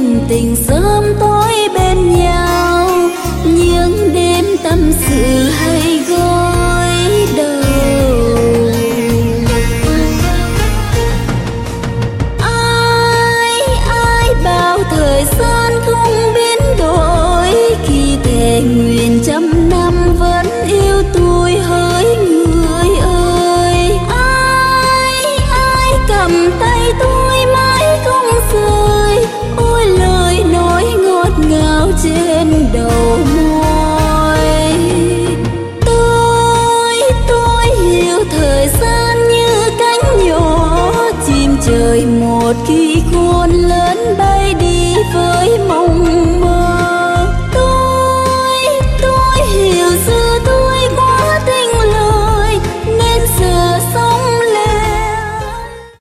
đêm tình sớm tối bên nhau, những đêm tâm sự hay gối đầu. Ai bảo thời gian không biến đổi, khi thề nguyện trăm năm vẫn yêu tôi hỡi người ơi. Ai cầm tay tôi mãi không rời, ôi lời nói ngọt ngào trên đầu môi. Tôi hiểu thời gian như cánh nhỏ chim trời một khi khôn lớn bay đi với mong